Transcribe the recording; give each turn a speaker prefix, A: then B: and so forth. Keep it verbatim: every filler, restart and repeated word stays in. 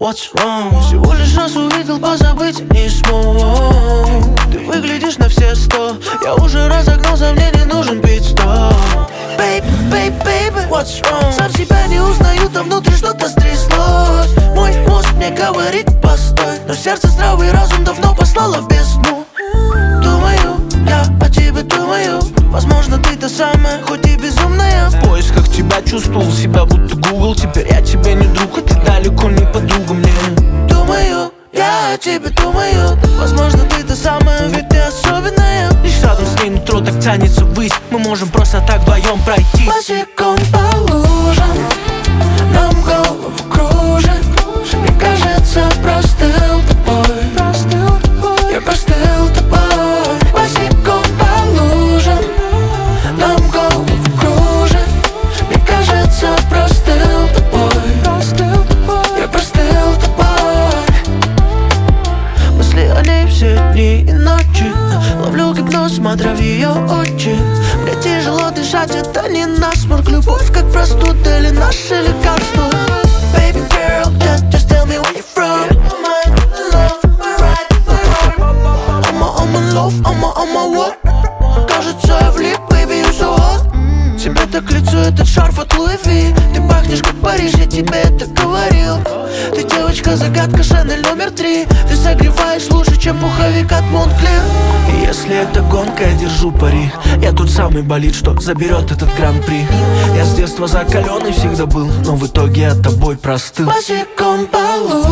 A: what's wrong? Всего лишь раз увидел, позабыть не смог. Ты выглядишь на все сто. Я уже разогнался, мне не нужен пит-стоп. Baby, baby, baby, what's wrong? Сам себя не узнаю, там внутри что-то стряслось. Мой мозг мне говорит постой, но сердце здравый разум давно послало в бездну. Думаю, я о тебе думаю. Возможно, ты та самая, хоть и безумная. В поисках тебя чувствовал себя будто Google. Теперь я тебе не друг, а ты далеко не подруга мне. Думаю, я о тебе думаю. Возможно, ты та самая, ведь ты особенная. Лишь рядом с ней нутро так тянется ввысь. Мы можем просто так вдвоем пройти босиком по лужам, нам голову кружит. Мне кажется, простыл тобой. Я простыл тобой. Босиком по лужам, нам голову кружит. Мне кажется, простыл тобой. Я простыл тобой. Мысли о ней все дни и ночи. Ловлю гипноз, смотря в ее очи. Мне тяжело дышать, это не насморк. Любовь как простуда или наше лекарство. Baby girl, just, just tell me where you're from. I'm in love, my right, my wrong. I'm a, I'm in love, I'm a, I'm a what? Кажется, я влип, baby, you so hot. Тебе так к лицу этот шарф от Луи Ви. Ты пахнешь как Париж, я тебе это говорил. Ты девочка-загадка, Шанель номер три. Ты согреваешь лучше, чем пуховик от Монклер. И если это гонка, я держу пари. Я тот самый болид, что заберет этот гран-при. Я с детства закаленный всегда был, но в итоге я тобой простыл. Босиком по лужам,